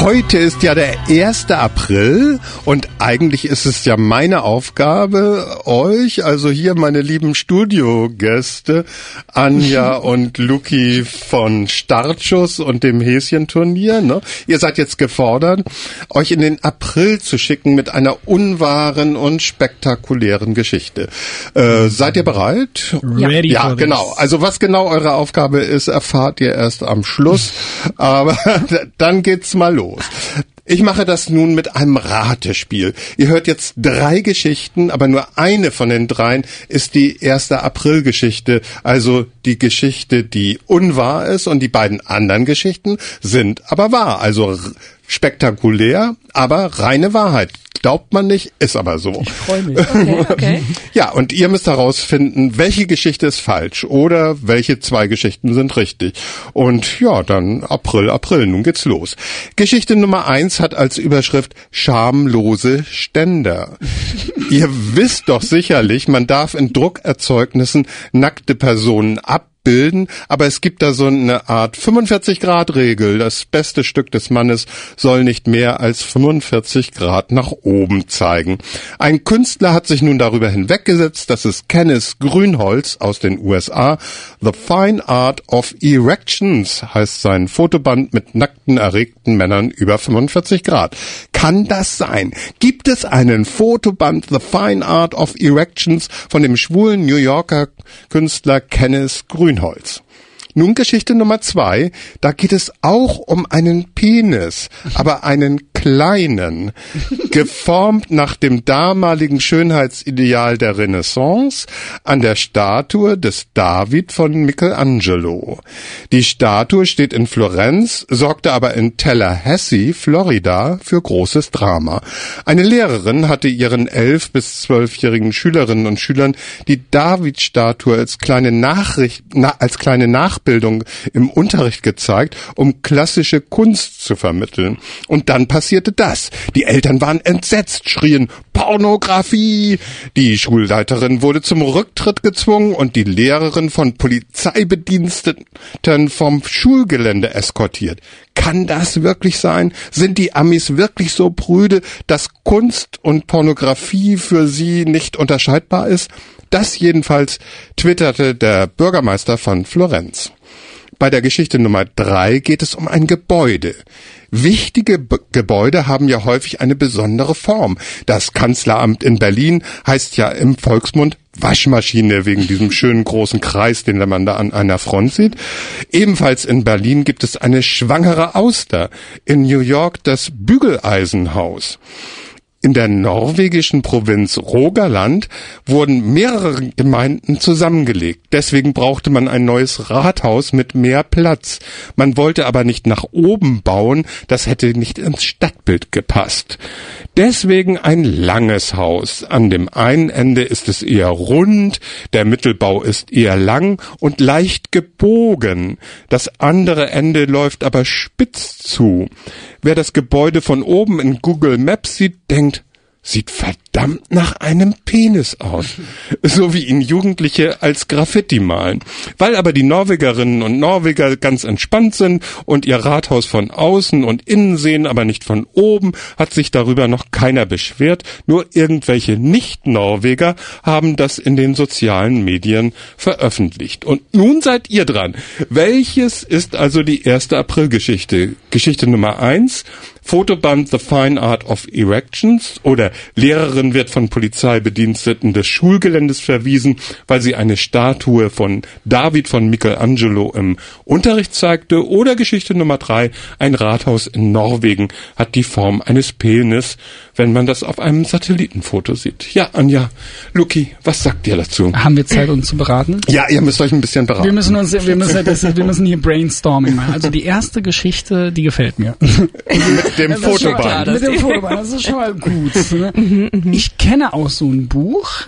Heute ist ja der 1. April und eigentlich ist es ja meine Aufgabe, euch, also hier meine lieben Studiogäste, Anja und Luki von Startschuss und dem Häschenturnier, ne? Ihr seid jetzt gefordert, euch in den April zu schicken mit einer unwahren und spektakulären Geschichte. Seid ihr bereit? Ready ja, for genau. this. Also was genau eure Aufgabe ist, erfahrt ihr erst am Schluss, aber dann geht's mal los. Ich mache das nun mit einem Ratespiel. Ihr hört jetzt 3 Geschichten, aber nur eine von den 3 ist die 1. April-Geschichte, also die Geschichte, die unwahr ist, und die beiden anderen Geschichten sind aber wahr, also spektakulär, aber reine Wahrheit. Glaubt man nicht, ist aber so. Ich freue mich. Okay. Ja, und ihr müsst herausfinden, welche Geschichte ist falsch oder welche 2 Geschichten sind richtig. Und ja, dann April, nun geht's los. Geschichte Nummer 1 hat als Überschrift schamlose Ständer. Ihr wisst doch sicherlich, man darf in Druckerzeugnissen nackte Personen abbilden, aber es gibt da so eine Art 45-Grad-Regel. Das beste Stück des Mannes soll nicht mehr als 45 Grad nach oben zeigen. Ein Künstler hat sich nun darüber hinweggesetzt, das ist Kenneth Grünholz aus den USA. The Fine Art of Erections heißt sein Fotoband mit nackten, erregten Männern über 45 Grad. Kann das sein? Gibt es einen Fotoband The Fine Art of Erections von dem schwulen New Yorker Künstler Kenneth Grünholz? Nun Geschichte Nummer 2, da geht es auch um einen Penis, aber einen kleinen, geformt nach dem damaligen Schönheitsideal der Renaissance an der Statue des David von Michelangelo. Die Statue steht in Florenz, sorgte aber in Tallahassee, Florida, für großes Drama. Eine Lehrerin hatte ihren 11- bis 12-jährigen Schülerinnen und Schülern die David-Statue als kleine Nachbildung im Unterricht gezeigt, um klassische Kunst zu vermitteln. Und dann passierte das. Die Eltern waren entsetzt, schrien Pornografie. Die Schulleiterin wurde zum Rücktritt gezwungen und die Lehrerin von Polizeibediensteten vom Schulgelände eskortiert. Kann das wirklich sein? Sind die Amis wirklich so prüde, dass Kunst und Pornografie für sie nicht unterscheidbar ist? Das jedenfalls twitterte der Bürgermeister von Florenz. Bei der Geschichte Nummer 3 geht es um ein Gebäude. Wichtige Gebäude haben ja häufig eine besondere Form. Das Kanzleramt in Berlin heißt ja im Volksmund Waschmaschine wegen diesem schönen großen Kreis, den man da an einer Front sieht. Ebenfalls in Berlin gibt es eine schwangere Auster. In New York das Bügeleisenhaus. In der norwegischen Provinz Rogaland wurden mehrere Gemeinden zusammengelegt. Deswegen brauchte man ein neues Rathaus mit mehr Platz. Man wollte aber nicht nach oben bauen, das hätte nicht ins Stadtbild gepasst. Deswegen ein langes Haus. An dem einen Ende ist es eher rund, der Mittelbau ist eher lang und leicht gebogen. Das andere Ende läuft aber spitz zu. Wer das Gebäude von oben in Google Maps sieht, denkt, sieht verdammt nach einem Penis aus. So wie ihn Jugendliche als Graffiti malen. Weil aber die Norwegerinnen und Norweger ganz entspannt sind und ihr Rathaus von außen und innen sehen, aber nicht von oben, hat sich darüber noch keiner beschwert. Nur irgendwelche Nicht-Norweger haben das in den sozialen Medien veröffentlicht. Und nun seid ihr dran. Welches ist also die 1. April-Geschichte? Geschichte Nummer 1. Fotoband The Fine Art of Erections oder Lehrerin wird von Polizeibediensteten des Schulgeländes verwiesen, weil sie eine Statue von David von Michelangelo im Unterricht zeigte, oder Geschichte Nummer 3, ein Rathaus in Norwegen hat die Form eines Penis, wenn man das auf einem Satellitenfoto sieht. Ja, Anja, Luki, was sagt ihr dazu? Haben wir Zeit, uns zu beraten? Ja, ihr müsst euch ein bisschen beraten. Wir müssen hier Brainstorming machen. Also die erste Geschichte, die gefällt mir. Mit dem Fotoband. Mit dem Fotoband, das ist schon mal gut. Ne? Ich kenne auch so ein Buch,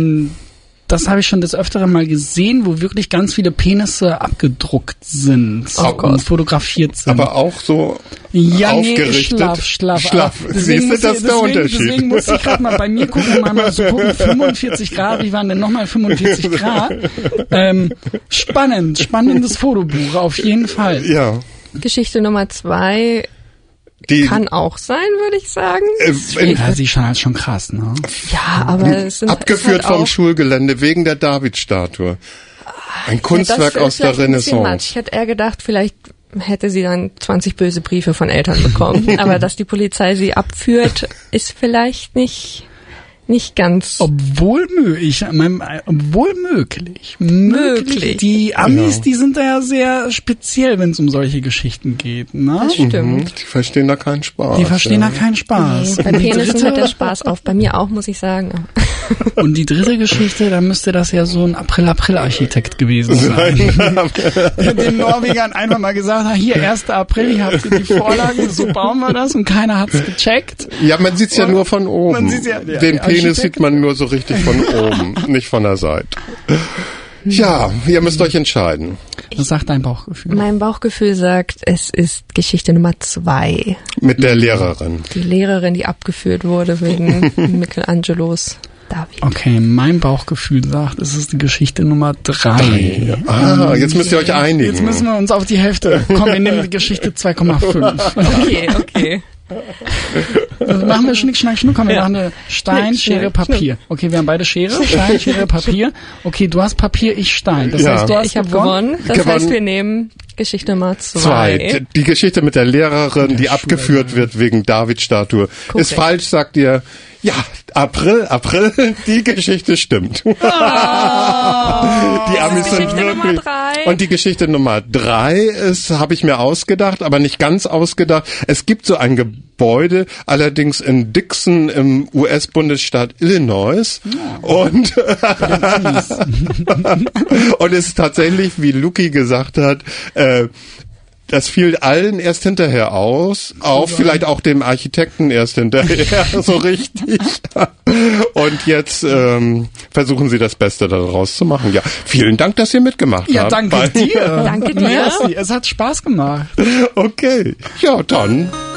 das habe ich schon des Öfteren mal gesehen, wo wirklich ganz viele Penisse abgedruckt sind und fotografiert sind. Aber auch so ja, aufgerichtet. Nee, schlaff. Siehst du, das ist der Unterschied. Deswegen muss ich gerade mal bei mir gucken, mal so gucken, 45 Grad, wie waren denn nochmal 45 Grad? Spannendes Fotobuch, auf jeden Fall. Ja. Geschichte Nummer 2. Kann auch sein, würde ich sagen. Ja, sie ist schon krass, ne? Ja, aber es sind abgeführt vom Schulgelände wegen der Davidstatue. Ein Kunstwerk aus der Renaissance. Ich hätte eher gedacht, vielleicht hätte sie dann 20 böse Briefe von Eltern bekommen. Aber dass die Polizei sie abführt, ist vielleicht nicht ganz... Obwohl möglich. Die Amis, die sind da ja sehr speziell, wenn es um solche Geschichten geht. Ne? Das stimmt. Die verstehen da keinen Spaß. Nee, bei Penissen hört der Spaß auf. Bei mir auch, muss ich sagen. Und die dritte Geschichte, da müsste das ja so ein April-Architekt gewesen sein. Der den Norwegern einfach mal gesagt hat, hier 1. April, hier habt ihr die Vorlage, so bauen wir das und keiner hat's gecheckt. Ja, man sieht's ja nur von oben. Man sieht's ja, den Penis sieht man nur so richtig von oben, nicht von der Seite. Ja, ihr müsst euch entscheiden. Was sagt dein Bauchgefühl? Mein Bauchgefühl sagt, es ist Geschichte Nummer 2. Mit der Lehrerin. Die Lehrerin, die abgeführt wurde wegen Michelangelos David. Okay, mein Bauchgefühl sagt, es ist die Geschichte Nummer 3. Jetzt müsst ihr euch einigen. Jetzt müssen wir uns auf die Hälfte. Komm, wir nehmen die Geschichte 2,5. Okay. Also machen wir Schnick, Schnack, Schnuck. Komm, wir machen eine Stein, Schere, Papier. Okay, wir haben beide Schere. Stein, Schere, Papier. Okay, du hast Papier, ich Stein. Das heißt, du hast ich habe gewonnen. Das heißt, wir nehmen Geschichte Nummer 2. Die Geschichte mit der Lehrerin, die abgeführt wird wegen Davidstatue. Ist falsch, sagt ihr. Ja, April, die Geschichte stimmt. Die Amis sind wirklich. Und die Geschichte Nummer 3 ist, habe ich mir ausgedacht, aber nicht ganz ausgedacht. Es gibt so ein Gebäude, allerdings in Dixon im US-Bundesstaat Illinois. Und es ist tatsächlich, wie Luki gesagt hat, das fiel allen erst hinterher auf, vielleicht auch dem Architekten erst hinterher, so richtig. Und jetzt versuchen sie das Beste daraus zu machen. Ja, vielen Dank, dass ihr mitgemacht habt. Ja, danke dir. Danke dir. Es hat Spaß gemacht. Okay, ja, dann